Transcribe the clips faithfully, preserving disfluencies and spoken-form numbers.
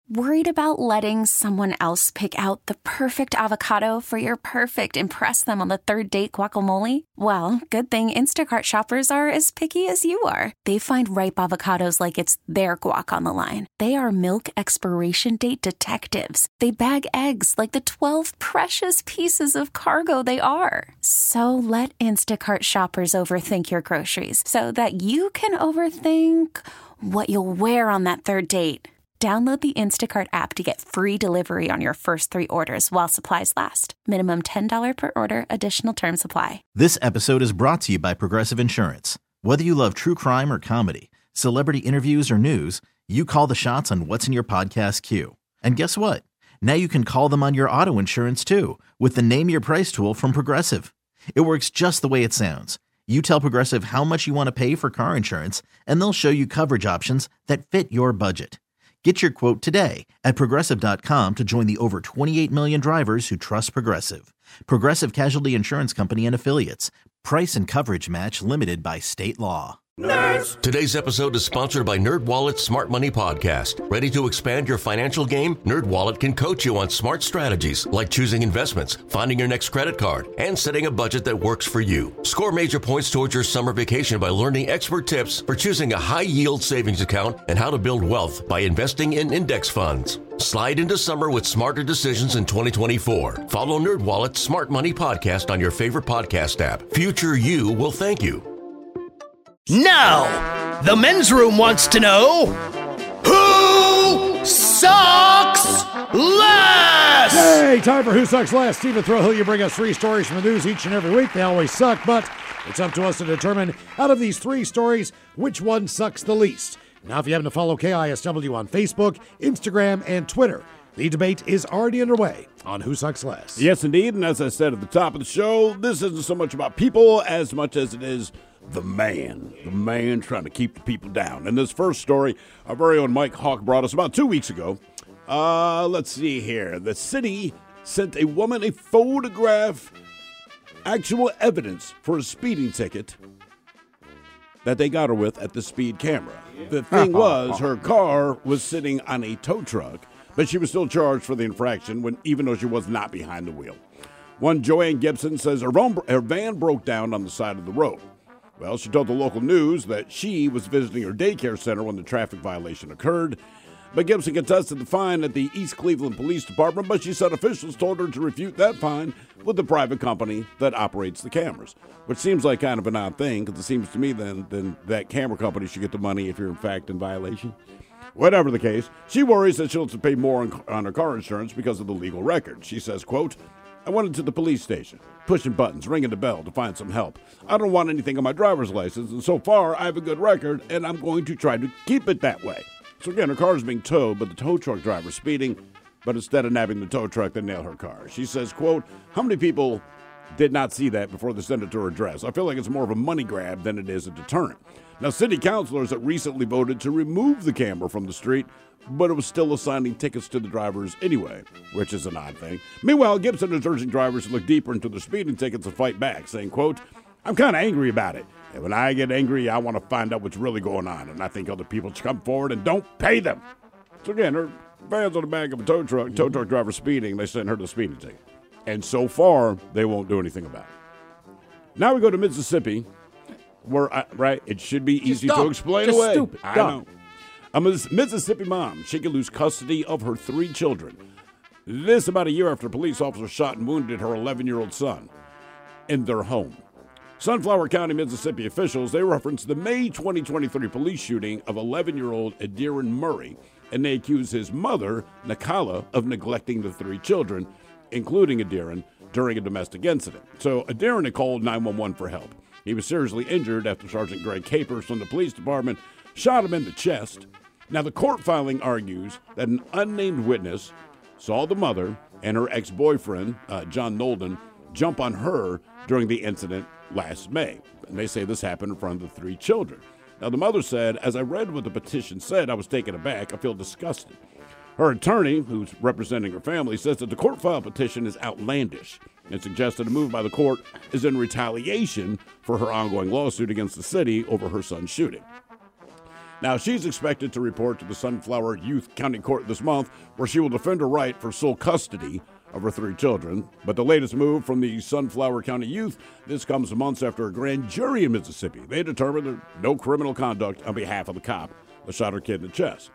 Worried about letting someone else pick out the perfect avocado for your perfect impress them on the third date guacamole? Well, good thing Instacart shoppers are as picky as you are. They find ripe avocados like it's their guac on the line. They are milk expiration date detectives. They bag eggs like the twelve precious pieces of cargo they are. So let Instacart shoppers overthink your groceries so that you can overthink what you'll wear on that third date. Download the Instacart app to get free delivery on your first three orders while supplies last. Minimum ten dollars per order. Additional terms apply. This episode is brought to you by Progressive Insurance. Whether you love true crime or comedy, celebrity interviews or news, you call the shots on what's in your podcast queue. And guess what? Now you can call them on your auto insurance too with the Name Your Price tool from Progressive. It works just the way it sounds. You tell Progressive how much you want to pay for car insurance, and they'll show you coverage options that fit your budget. Get your quote today at Progressive dot com to join the over twenty-eight million drivers who trust Progressive. Progressive Casualty Insurance Company and Affiliates. Price and coverage match limited by state law. Nerds! Today's episode is sponsored by NerdWallet's Smart Money Podcast. Ready to expand your financial game? NerdWallet can coach you on smart strategies like choosing investments, finding your next credit card, and setting a budget that works for you. Score major points towards your summer vacation by learning expert tips for choosing a high-yield savings account and how to build wealth by investing in index funds. Slide into summer with smarter decisions in twenty twenty-four. Follow NerdWallet's Smart Money Podcast on your favorite podcast app. Future you will thank you. Now, the men's room wants to know, who sucks less? Hey, time for Who Sucks Less. Stephen Throwhill, you bring us three stories from the news each and every week. They always suck, but it's up to us to determine, out of these three stories, which one sucks the least. Now, if you happen to follow K I S W on Facebook, Instagram, and Twitter, the debate is already underway on Who Sucks Less. Yes, indeed, and as I said at the top of the show, this isn't so much about people as much as it is the man, the man trying to keep the people down. And this first story, our very own Mike Hawk brought us about two weeks ago. Uh, let's see here. The city sent a woman a photograph, actual evidence for a speeding ticket that they got her with at the speed camera. The thing was, her car was sitting on a tow truck, but she was still charged for the infraction, when even though she was not behind the wheel. One Joanne Gibson says her, own, her van broke down on the side of the road. Well, she told the local news that she was visiting her daycare center when the traffic violation occurred. But Gibson contested the fine at the East Cleveland Police Department, but she said officials told her to refute that fine with the private company that operates the cameras, which seems like kind of an odd thing, because it seems to me then, then that camera company should get the money if you're in fact in violation. Whatever the case, she worries that she'll have to pay more on, on her car insurance because of the legal record. She says, quote, I went into the police station, pushing buttons, ringing the bell to find some help. I don't want anything on my driver's license, and so far I have a good record, and I'm going to try to keep it that way. So again, her car is being towed, but the tow truck driver's speeding, but instead of nabbing the tow truck, they nail her car. She says, quote, how many people did not see that before they sent it to her address? I feel like it's more of a money grab than it is a deterrent. Now, city councilors have recently voted to remove the camera from the street, but it was still assigning tickets to the drivers anyway, which is an odd thing. Meanwhile, Gibson is urging drivers to look deeper into their speeding tickets and fight back, saying, quote, I'm kind of angry about it. And when I get angry, I want to find out what's really going on, and I think other people should come forward and don't pay them. So again, her van's on the back of a tow truck, tow truck driver speeding, they sent her the speeding ticket. And so far, they won't do anything about it. Now we go to Mississippi, where, I, right, it should be easy dumb. to explain Just away. stupid. I Dumb. know. A Mississippi mom, she could lose custody of her three children. This about a year after police officers shot and wounded her eleven-year-old son in their home. Sunflower County, Mississippi officials, they referenced the May twenty twenty-three police shooting of eleven-year-old Adiron Murray, and they accused his mother, Nakala, of neglecting the three children, including Adiron, during a domestic incident. So Adiron had called nine one one for help. He was seriously injured after Sergeant Greg Capers from the police department shot him in the chest. Now, the court filing argues that an unnamed witness saw the mother and her ex-boyfriend, uh, John Nolden, jump on her during the incident last May. And they say this happened in front of the three children. Now, the mother said, as I read what the petition said, I was taken aback. I feel disgusted. Her attorney, who's representing her family, says that the court file petition is outlandish and suggested a move by the court is in retaliation for her ongoing lawsuit against the city over her son's shooting. Now, she's expected to report to the Sunflower Youth County Court this month, where she will defend her right for sole custody of her three children. But the latest move from the Sunflower County Youth, this comes months after a grand jury in Mississippi. They determined there no criminal conduct on behalf of the cop that shot her kid in the chest.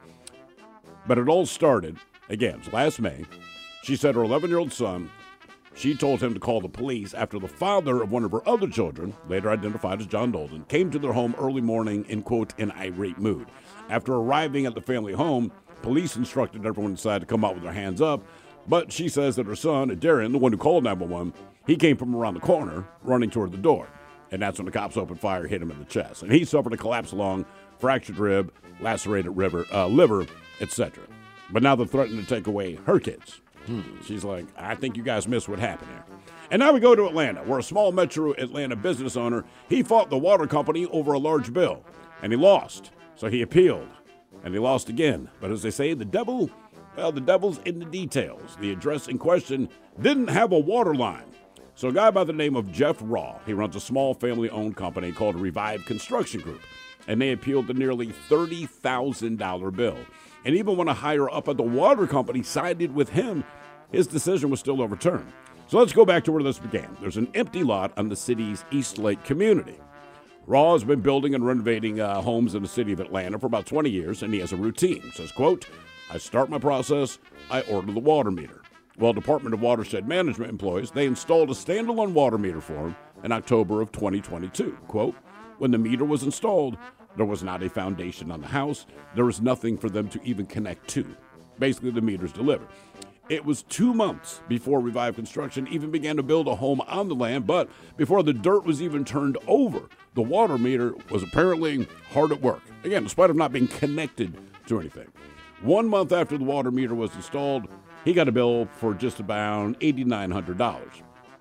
But it all started, again, last May. She said her eleven-year-old son, she told him to call the police after the father of one of her other children, later identified as John Dolden, came to their home early morning in, quote, an irate mood. After arriving at the family home, police instructed everyone inside to come out with their hands up, but she says that her son, Darren, the one who called nine one one, he came from around the corner, running toward the door. And that's when the cops opened fire, hit him in the chest. And he suffered a collapsed lung, fractured rib, lacerated river, uh, liver, et cetera. But now they're threatening to take away her kids. Hmm. She's like, I think you guys missed what happened here. And now we go to Atlanta, where a small metro Atlanta business owner, he fought the water company over a large bill, and he lost. So he appealed, and he lost again. But as they say, the devil, well, the devil's in the details. The address in question didn't have a water line. So a guy by the name of Jeff Raw, he runs a small family-owned company called Revive Construction Group, and they appealed the nearly thirty thousand dollars bill. And even when a higher up at the water company sided with him, his decision was still overturned. So let's go back to where this began. There's an empty lot on the city's East Lake community. Raw has been building and renovating uh, homes in the city of Atlanta for about twenty years, and he has a routine. He says, quote, I start my process, I order the water meter. Well, Department of Watershed Management employees, they installed a standalone water meter for him in October of twenty twenty-two. Quote, when the meter was installed, there was not a foundation on the house. There was nothing for them to even connect to. Basically, the meter's delivered. It was two months before Revive Construction even began to build a home on the land, but before the dirt was even turned over, the water meter was apparently hard at work. Again, despite of not being connected to anything. One month after the water meter was installed, he got a bill for just about eight thousand nine hundred dollars.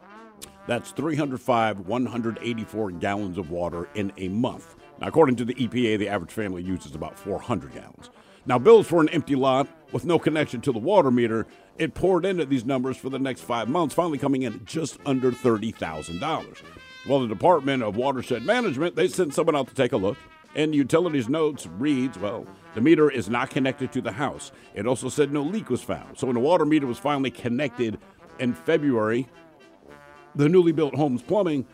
That's three hundred five, one hundred eighty-four gallons of water in a month. Now, according to the E P A, the average family uses about four hundred gallons. Now, bills for an empty lot with no connection to the water meter, it poured into these numbers for the next five months, finally coming in at just under thirty thousand dollars. Well, the Department of Watershed Management, they sent someone out to take a look, and utilities notes reads, well, the meter is not connected to the house. It also said no leak was found. So when the water meter was finally connected in February, the newly built home's plumbing,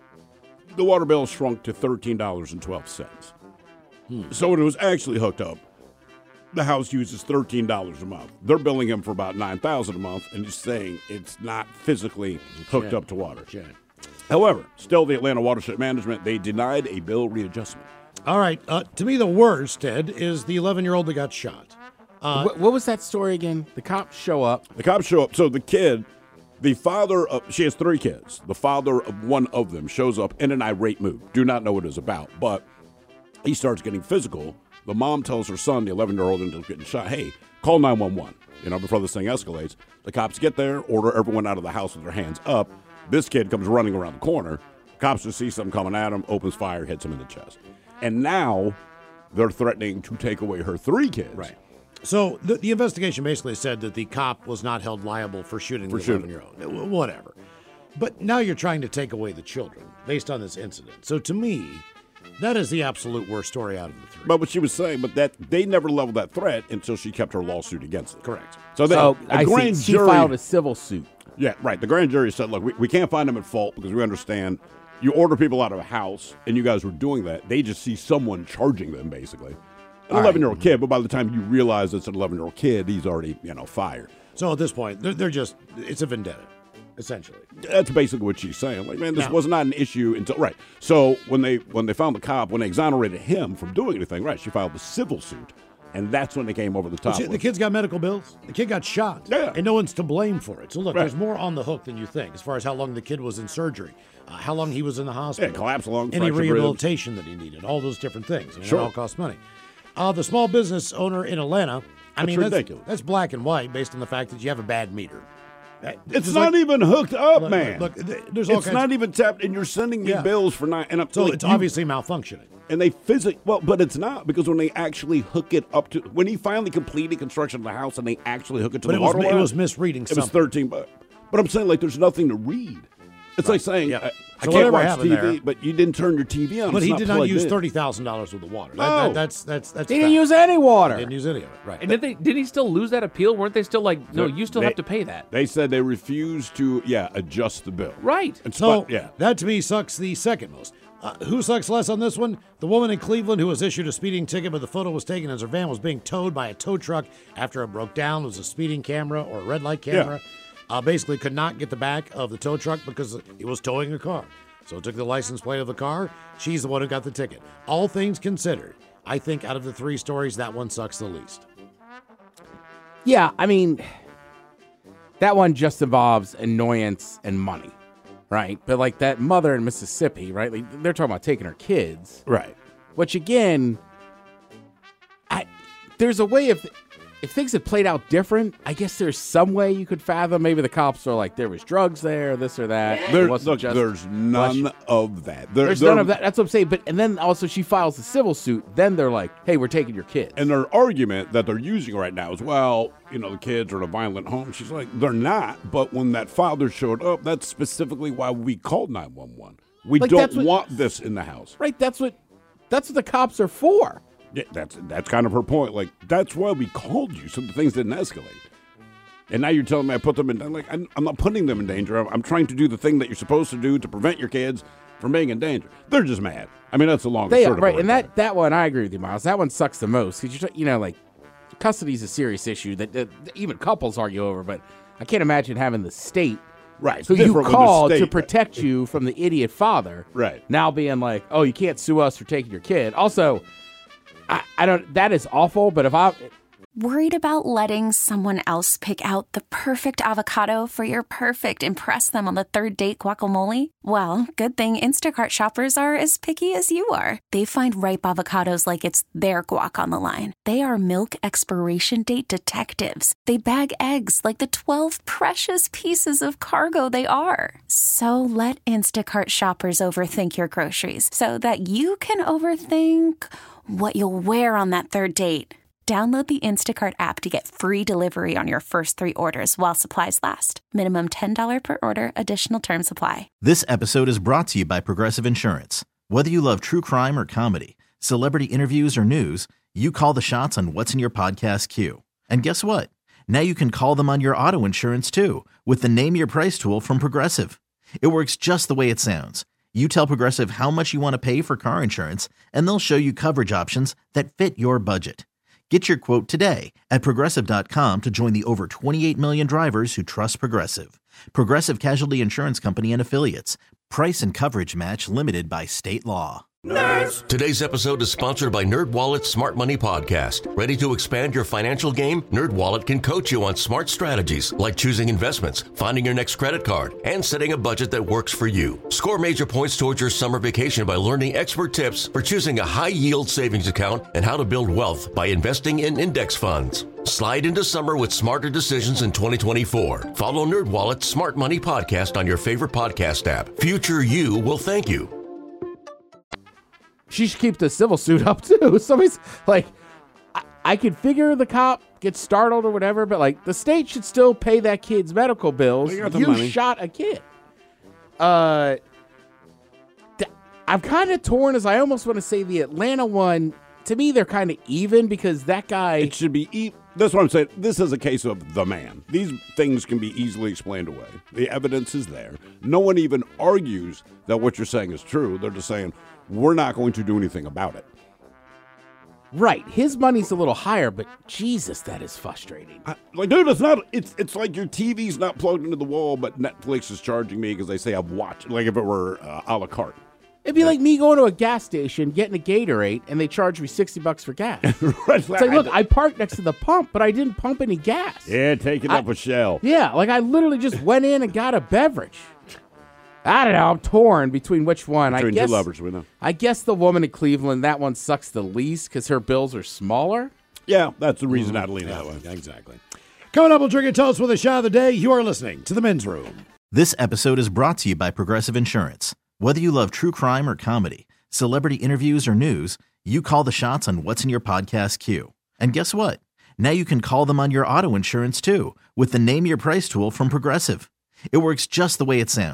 the water bill shrunk to thirteen dollars and twelve cents. Hmm. So when it was actually hooked up, the house uses thirteen dollars a month. They're billing him for about nine thousand dollars a month and just saying it's not physically hooked up to water. However, still the Atlanta Watershed Management, they denied a bill readjustment. All right. Uh, to me, the worst, Ted, is the eleven-year-old that got shot. Uh, what, what was that story again? The cops show up. The cops show up. So the kid, the father of, she has three kids. The father of one of them shows up in an irate mood. Do not know what it is about, but he starts getting physical. The mom tells her son, the eleven-year-old, who's getting shot, hey, call nine one one, you know, before this thing escalates. The cops get there, order everyone out of the house with their hands up. This kid comes running around the corner. Cops just see something coming at him, opens fire, hits him in the chest. And now they're threatening to take away her three kids. Right. So the, the investigation basically said that the cop was not held liable for shooting for the eleven-year-old. Whatever. But now you're trying to take away the children based on this incident. So to me, that is the absolute worst story out of the three. But what she was saying, but that they never leveled that threat until she kept her lawsuit against it. Correct. So, they, so a I grand see. She jury filed a civil suit. Yeah, right. The grand jury said, look, we, we can't find them at fault because we understand you order people out of a house and you guys were doing that. They just see someone charging them, basically. An eleven-year-old right. kid, but by the time you realize it's an eleven-year-old kid, he's already, you know, fired. So at this point, they're, they're just, it's a vendetta, essentially. That's basically what she's saying. Like, man, this now, was not an issue until, right. So when they when they found the cop, when they exonerated him from doing anything, right, she filed the civil suit. And that's when they came over the top. See, the kid's got medical bills. The kid got shot. Yeah. And no one's to blame for it. So, look, right. there's more on the hook than you think as far as how long the kid was in surgery, uh, how long he was in the hospital. Yeah, collapsed lung, any fractured rehabilitation ribs. that he needed, all those different things. And sure. it all costs money. Uh, the small business owner in Atlanta, I that's mean, ridiculous. That's, that's black and white based on the fact that you have a bad meter. It's not like, even hooked up, look, man. Look, look there's all it's kinds not of, even tapped, and you're sending me yeah. bills for nine. And I'm, so like, it's you, obviously malfunctioning. And they physically, well, but it's not, because when they actually hook it up to, when he finally completed construction of the house and they actually hook it to but the it was, water line, it was misreading it something. was thirteen bucks. But I'm saying, like, there's nothing to read. It's right. like saying, yep. uh, I So can't whatever watch happened T V, there- but you didn't turn your T V on. But It's he not did not plugged use in. thirty thousand dollars worth of water. That, No. that, that's that's that's. He didn't fact. use any water. Didn't use any of it. Right. And did they? Did he still lose that appeal? Weren't they still like, no, you still They- have to pay that? They said they refused to, yeah, adjust the bill. Right. And So spot- yeah. that to me sucks the second most. Uh, who sucks less on this one? The woman in Cleveland who was issued a speeding ticket, but the photo was taken as her van was being towed by a tow truck after it broke down. It was a speeding camera or a red light camera. Uh, basically could not get the back of the tow truck because it was towing a car. So it took the license plate of the car. She's the one who got the ticket. All things considered, I think out of the three stories, that one sucks the least. Yeah, I mean, that one just involves annoyance and money, right? But like that mother in Mississippi, right? Like they're talking about taking her kids, Right. which again, I there's a way of if things had played out different. I guess there's some way you could fathom. Maybe the cops are like there was drugs there, this or that. It There, wasn't look, just there's none flesh. of that. There, There's there- none of that. That's what I'm saying. But and then also she files the civil suit. Then they're like, hey, we're taking your kids. And their argument that they're using right now is, well, you know, the kids are in a violent home. She's like, they're not. But when that father showed up, that's specifically why we called nine one one. We Like, don't that's what- want this in the house. Right. That's what. That's what the cops are for. Yeah, that's that's kind of her point. Like, that's why we called you, so the things didn't escalate. And now you're telling me I put them in. I'm like, I'm, I'm not putting them in danger. I'm, I'm trying to do the thing that you're supposed to do to prevent your kids from being in danger. They're just mad. I mean, that's the long They and are short of right, it and right that that one I agree with you, Miles. That one sucks the most because you you know like custody is a serious issue that, that even couples argue over. But I can't imagine having the state, Right, it's who you different with the call to state. protect you from the idiot father, Right. now being like, oh, you can't sue us for taking your kid. Also, I, I don't. That is awful. But if I Worried about letting someone else pick out the perfect avocado for your perfect impress them on the third date guacamole? Well, good thing Instacart shoppers are as picky as you are. They find ripe avocados like it's their guac on the line. They are milk expiration date detectives. They bag eggs like the twelve precious pieces of cargo they are. So let Instacart shoppers overthink your groceries so that you can overthink what you'll wear on that third date. Download the Instacart app to get free delivery on your first three orders while supplies last. Minimum ten dollars per order. Additional terms apply. This episode is brought to you by Progressive Insurance. Whether you love true crime or comedy, celebrity interviews or news, you call the shots on what's in your podcast queue. And guess what? Now you can call them on your auto insurance too with the Name Your Price tool from Progressive. It works just the way it sounds. You tell Progressive how much you want to pay for car insurance, and they'll show you coverage options that fit your budget. Get your quote today at Progressive dot com to join the over twenty-eight million drivers who trust Progressive. Progressive Casualty Insurance Company and Affiliates. Price and coverage match limited by state law. Today's episode is sponsored by NerdWallet's Smart Money Podcast. Ready to expand your financial game? NerdWallet can coach you on smart strategies like choosing investments, finding your next credit card, and setting a budget that works for you. Score major points towards your summer vacation by learning expert tips for choosing a high-yield savings account and how to build wealth by investing in index funds. Slide into summer with smarter decisions in twenty twenty-four. Follow NerdWallet's Smart Money Podcast on your favorite podcast app. Future you will thank you. she should keep the civil suit up too. Somebody's like, I, I could figure the cop gets startled or whatever, but like the state should still pay that kid's medical bills. They got the You money. shot a kid. Uh, th- I'm kind of torn as I almost want to say the Atlanta one. To me, they're kind of even because that guy. It should be. E- That's what I'm saying. This is a case of the man. These things can be easily explained away. The evidence is there. No one even argues that what you're saying is true. They're just saying, we're not going to do anything about it. Right, his money's a little higher, but Jesus, that is frustrating. I, like, dude, it's not. It's it's like your T V's not plugged into the wall, but Netflix is charging me because they say I've watched. Like if it were uh, a la carte. It'd be like me going to a gas station, getting a Gatorade, and they charge me sixty bucks for gas. Right. It's like, look, I parked next to the pump, but I didn't pump any gas. Yeah, take it I- up a shell. Yeah, like I literally just went in and got a beverage. I don't know. I'm torn between which one. Between I guess, two lovers, we know. I guess the woman in Cleveland, that one sucks the least because her bills are smaller. Yeah, that's the reason I'd lean that way. Exactly. Coming up, we'll drink and toast with a shot of the day. You are listening to The Men's Room. This episode is brought to you by Progressive Insurance. Whether you love true crime or comedy, celebrity interviews or news, you call the shots on what's in your podcast queue. And guess what? Now you can call them on your auto insurance too with the Name Your Price tool from Progressive. It works just the way it sounds.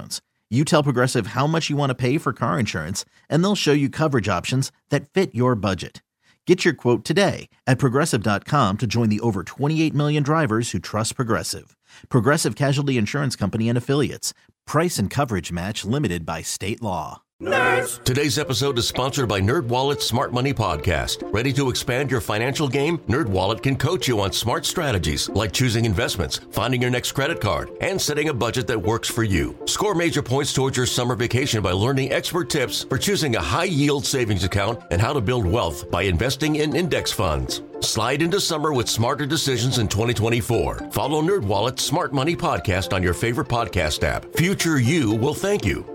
You tell Progressive how much you want to pay for car insurance, and they'll show you coverage options that fit your budget. Get your quote today at Progressive dot com to join the over twenty-eight million drivers who trust Progressive. Progressive Casualty Insurance Company and Affiliates. Price and coverage match limited by state law. Nerds! Today's episode is sponsored by NerdWallet's Smart Money Podcast. Ready to expand your financial game? NerdWallet can coach you on smart strategies like choosing investments, finding your next credit card, and setting a budget that works for you. Score major points towards your summer vacation by learning expert tips for choosing a high-yield savings account and how to build wealth by investing in index funds. Slide into summer with smarter decisions in twenty twenty-four. Follow NerdWallet's Smart Money Podcast on your favorite podcast app. Future you will thank you.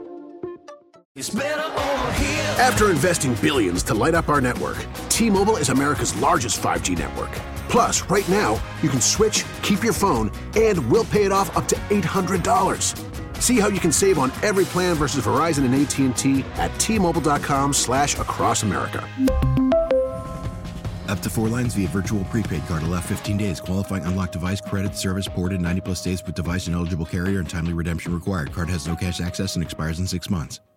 After investing billions to light up our network, T-Mobile is America's largest five G network. Plus, right now, you can switch, keep your phone, and we'll pay it off up to eight hundred dollars. See how you can save on every plan versus Verizon and A T and T at T-Mobile.com slash across America. Up to four lines via virtual prepaid card. Allow fifteen days. Qualifying unlocked device credit service ported ninety plus days with device and eligible carrier and timely redemption required. Card has no cash access and expires in six months.